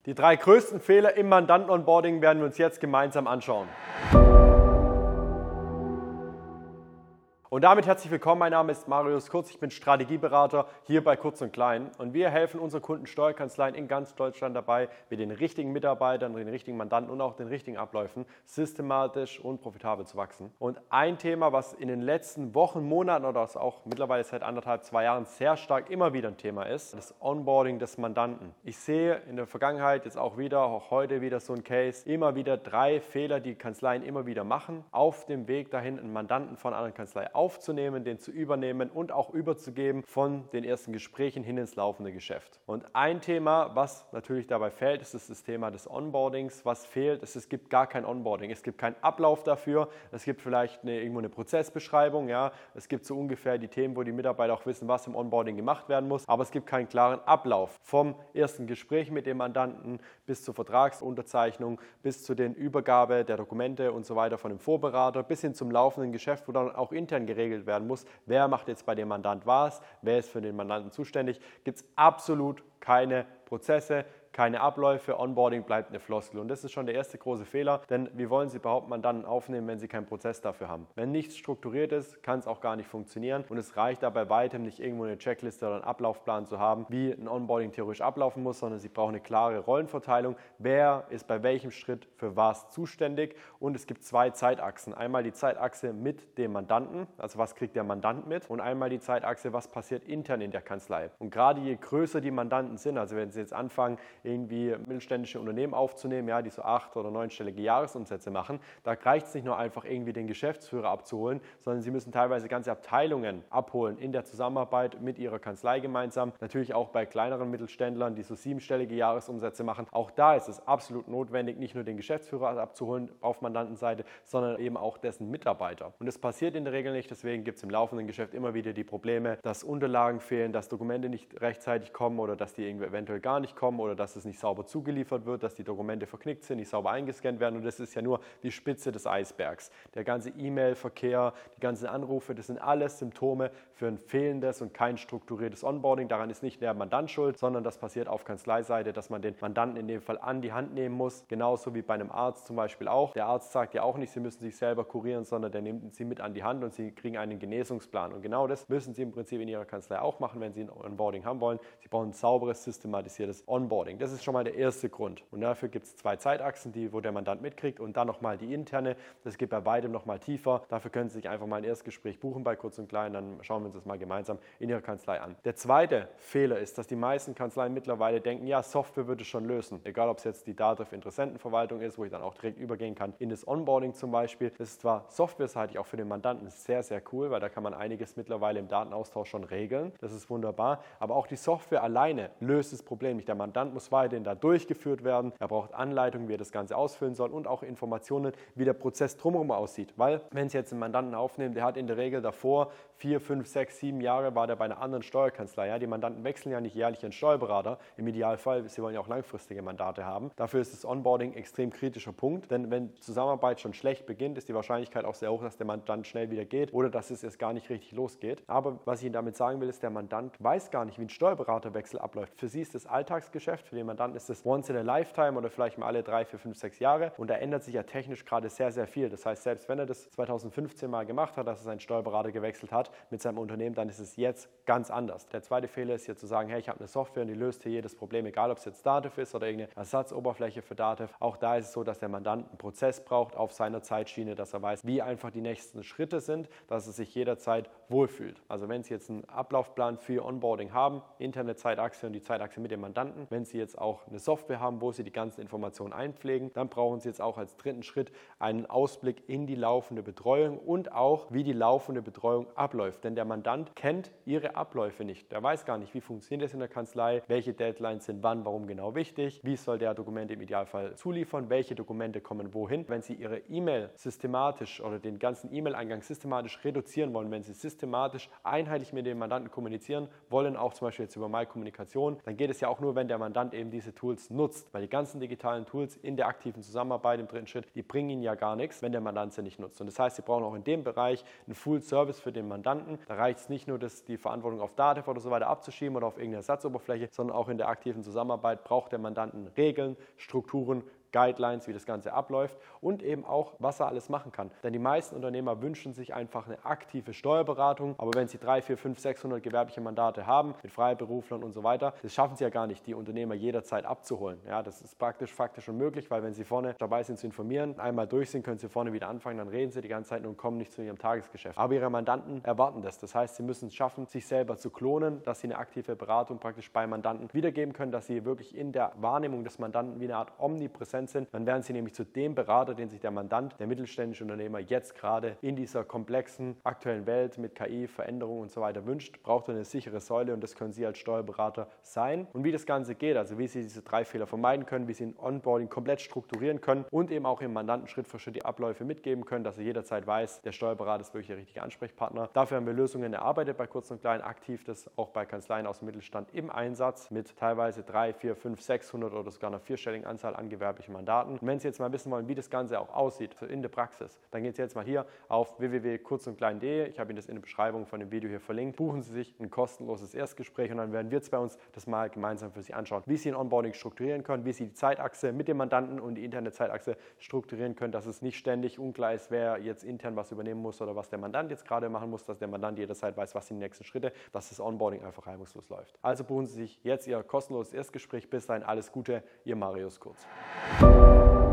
Die 3 größten Fehler im Mandanten-Onboarding werden wir uns jetzt gemeinsam anschauen. Und damit herzlich willkommen, mein Name ist Marius Kurz, ich bin Strategieberater hier bei Kurz und Klein und wir helfen unseren Kunden Steuerkanzleien in ganz Deutschland dabei, mit den richtigen Mitarbeitern, den richtigen Mandanten und auch den richtigen Abläufen systematisch und profitabel zu wachsen. Und ein Thema, was in den letzten Wochen, Monaten oder auch mittlerweile seit 1,5, 2 Jahren sehr stark immer wieder ein Thema ist, das Onboarding des Mandanten. Ich sehe in der Vergangenheit jetzt auch heute wieder so ein Case, immer wieder 3 Fehler, die Kanzleien immer wieder machen, auf dem Weg dahin, einen Mandanten von einer anderen Kanzlei aufzunehmen, den zu übernehmen und auch überzugeben von den ersten Gesprächen hin ins laufende Geschäft. Und ein Thema, was natürlich dabei fehlt, ist das Thema des Onboardings. Was fehlt, ist, es gibt gar kein Onboarding. Es gibt keinen Ablauf dafür. Es gibt vielleicht irgendwo eine Prozessbeschreibung. Ja. Es gibt so ungefähr die Themen, wo die Mitarbeiter auch wissen, was im Onboarding gemacht werden muss. Aber es gibt keinen klaren Ablauf vom ersten Gespräch mit dem Mandanten bis zur Vertragsunterzeichnung, bis zu den Übergabe der Dokumente und so weiter von dem Vorberater, bis hin zum laufenden Geschäft, wo dann auch intern geregelt werden muss, wer macht jetzt bei dem Mandant was, wer ist für den Mandanten zuständig, gibt es absolut keine Prozesse, keine Abläufe, Onboarding bleibt eine Floskel. Und das ist schon der erste große Fehler, denn wie wollen Sie überhaupt Mandanten aufnehmen, wenn Sie keinen Prozess dafür haben? Wenn nichts strukturiert ist, kann es auch gar nicht funktionieren und es reicht da bei weitem nicht, irgendwo eine Checkliste oder einen Ablaufplan zu haben, wie ein Onboarding theoretisch ablaufen muss, sondern Sie brauchen eine klare Rollenverteilung, wer ist bei welchem Schritt für was zuständig und es gibt 2 Zeitachsen. Einmal die Zeitachse mit dem Mandanten, also was kriegt der Mandant mit und einmal die Zeitachse, was passiert intern in der Kanzlei. Und gerade je größer die Mandanten sind, also wenn Sie jetzt anfangen, irgendwie mittelständische Unternehmen aufzunehmen, ja, die so 8- oder 9-stellige Jahresumsätze machen. Da reicht es nicht nur einfach irgendwie den Geschäftsführer abzuholen, sondern sie müssen teilweise ganze Abteilungen abholen in der Zusammenarbeit mit ihrer Kanzlei gemeinsam. Natürlich auch bei kleineren Mittelständlern, die so 7-stellige Jahresumsätze machen. Auch da ist es absolut notwendig, nicht nur den Geschäftsführer abzuholen auf Mandantenseite, sondern eben auch dessen Mitarbeiter. Und das passiert in der Regel nicht, deswegen gibt es im laufenden Geschäft immer wieder die Probleme, dass Unterlagen fehlen, dass Dokumente nicht rechtzeitig kommen oder dass die eventuell gar nicht kommen oder dass es nicht sauber zugeliefert wird, dass die Dokumente verknickt sind, nicht sauber eingescannt werden und das ist ja nur die Spitze des Eisbergs. Der ganze E-Mail-Verkehr, die ganzen Anrufe, das sind alles Symptome für ein fehlendes und kein strukturiertes Onboarding. Daran ist nicht der Mandant schuld, sondern das passiert auf Kanzleiseite, dass man den Mandanten in dem Fall an die Hand nehmen muss, genauso wie bei einem Arzt zum Beispiel auch. Der Arzt sagt ja auch nicht, Sie müssen sich selber kurieren, sondern der nimmt Sie mit an die Hand und Sie kriegen einen Genesungsplan und genau das müssen Sie im Prinzip in Ihrer Kanzlei auch machen, wenn Sie ein Onboarding haben wollen. Sie brauchen ein sauberes, systematisiertes Onboarding. Das ist schon mal der erste Grund. Und dafür gibt es 2 Zeitachsen, wo der Mandant mitkriegt und dann nochmal die interne. Das geht bei beidem nochmal tiefer. Dafür können Sie sich einfach mal ein Erstgespräch buchen bei Kurz und Klein, dann schauen wir uns das mal gemeinsam in Ihrer Kanzlei an. Der zweite Fehler ist, dass die meisten Kanzleien mittlerweile denken, ja, Software würde es schon lösen. Egal, ob es jetzt die Dativ-Interessentenverwaltung ist, wo ich dann auch direkt übergehen kann in das Onboarding zum Beispiel. Das ist zwar softwareseitig auch für den Mandanten sehr, sehr cool, weil da kann man einiges mittlerweile im Datenaustausch schon regeln. Das ist wunderbar. Aber auch die Software alleine löst das Problem nicht. Der Mandant muss weiterhin da durchgeführt werden. Er braucht Anleitungen, wie er das Ganze ausfüllen soll und auch Informationen, wie der Prozess drumherum aussieht. Weil, wenn Sie jetzt einen Mandanten aufnehmen, der hat in der Regel davor 4, 5, 6, 7 Jahre war der bei einer anderen Steuerkanzlei. Ja? Die Mandanten wechseln ja nicht jährlich ihren Steuerberater. Im Idealfall, sie wollen ja auch langfristige Mandate haben. Dafür ist das Onboarding ein extrem kritischer Punkt, denn wenn Zusammenarbeit schon schlecht beginnt, ist die Wahrscheinlichkeit auch sehr hoch, dass der Mandant schnell wieder geht oder dass es erst gar nicht richtig losgeht. Aber was ich Ihnen damit sagen will, ist, der Mandant weiß gar nicht, wie ein Steuerberaterwechsel abläuft. Für Sie ist das Alltagsgeschäft, für den Mandanten ist das once in a lifetime oder vielleicht mal alle 3, 4, 5, 6 Jahre und da ändert sich ja technisch gerade sehr, sehr viel. Das heißt, selbst wenn er das 2015 mal gemacht hat, dass er seinen Steuerberater gewechselt hat mit seinem Unternehmen, dann ist es jetzt ganz anders. Der zweite Fehler ist hier zu sagen, hey, ich habe eine Software und die löst hier jedes Problem, egal ob es jetzt Dativ ist oder irgendeine Ersatzoberfläche für Dativ. Auch da ist es so, dass der Mandant einen Prozess braucht auf seiner Zeitschiene, dass er weiß, wie einfach die nächsten Schritte sind, dass er sich jederzeit wohlfühlt. Also wenn Sie jetzt einen Ablaufplan für Ihr Onboarding haben, interne Zeitachse und die Zeitachse mit dem Mandanten, wenn Sie jetzt auch eine Software haben, wo Sie die ganzen Informationen einpflegen, dann brauchen Sie jetzt auch als dritten Schritt einen Ausblick in die laufende Betreuung und auch, wie die laufende Betreuung abläuft. Denn der Mandant kennt Ihre Abläufe nicht. Der weiß gar nicht, wie funktioniert es in der Kanzlei, welche Deadlines sind wann, warum genau wichtig, wie soll der Dokumente im Idealfall zuliefern, welche Dokumente kommen wohin. Wenn Sie Ihre E-Mail systematisch oder den ganzen E-Mail-Eingang systematisch reduzieren wollen, wenn Sie systematisch einheitlich mit dem Mandanten kommunizieren wollen, auch zum Beispiel jetzt über Mail-Kommunikation, dann geht es ja auch nur, wenn der Mandant eben diese Tools nutzt. Weil die ganzen digitalen Tools in der aktiven Zusammenarbeit im dritten Schritt, die bringen Ihnen ja gar nichts, wenn der Mandant sie nicht nutzt. Und das heißt, Sie brauchen auch in dem Bereich einen Full Service für den Mandanten. Da reicht es nicht nur, die Verantwortung auf Datev oder so weiter abzuschieben oder auf irgendeine Ersatzoberfläche, sondern auch in der aktiven Zusammenarbeit braucht der Mandanten Regeln, Strukturen, Guidelines, wie das Ganze abläuft und eben auch, was er alles machen kann. Denn die meisten Unternehmer wünschen sich einfach eine aktive Steuerberatung, aber wenn sie 300, 400, 500, 600 gewerbliche Mandate haben, mit Freiberuflern und so weiter, das schaffen sie ja gar nicht, die Unternehmer jederzeit abzuholen. Ja, das ist praktisch, faktisch unmöglich, weil wenn sie vorne dabei sind zu informieren, einmal durch sind, können sie vorne wieder anfangen, dann reden sie die ganze Zeit und kommen nicht zu ihrem Tagesgeschäft. Aber ihre Mandanten erwarten das. Das heißt, sie müssen es schaffen, sich selber zu klonen, dass sie eine aktive Beratung praktisch bei Mandanten wiedergeben können, dass sie wirklich in der Wahrnehmung des Mandanten wie eine Art omnipräsent sind, dann werden Sie nämlich zu dem Berater, den sich der Mandant, der mittelständische Unternehmer jetzt gerade in dieser komplexen aktuellen Welt mit KI, Veränderungen und so weiter wünscht, braucht er eine sichere Säule und das können Sie als Steuerberater sein. Und wie das Ganze geht, also wie Sie diese 3 Fehler vermeiden können, wie Sie ein Onboarding komplett strukturieren können und eben auch Ihrem Mandanten Schritt für Schritt die Abläufe mitgeben können, dass er jederzeit weiß, der Steuerberater ist wirklich der richtige Ansprechpartner. Dafür haben wir Lösungen erarbeitet bei Kurz und Klein, aktiv das auch bei Kanzleien aus dem Mittelstand im Einsatz mit teilweise 300, 400, 500, 600 oder sogar einer 4-stelligen Anzahl an gewerblichen Mandaten. Und wenn Sie jetzt mal wissen wollen, wie das Ganze auch aussieht in der Praxis, dann gehen Sie jetzt mal hier auf www.kurzundklein.de. Ich habe Ihnen das in der Beschreibung von dem Video hier verlinkt. Buchen Sie sich ein kostenloses Erstgespräch und dann werden wir jetzt bei uns das mal gemeinsam für Sie anschauen, wie Sie ein Onboarding strukturieren können, wie Sie die Zeitachse mit dem Mandanten und die interne Zeitachse strukturieren können, dass es nicht ständig unklar ist, wer jetzt intern was übernehmen muss oder was der Mandant jetzt gerade machen muss, dass der Mandant jederzeit weiß, was sind die nächsten Schritte, dass das Onboarding einfach reibungslos läuft. Also buchen Sie sich jetzt Ihr kostenloses Erstgespräch. Bis dahin alles Gute, Ihr Marius Kurz.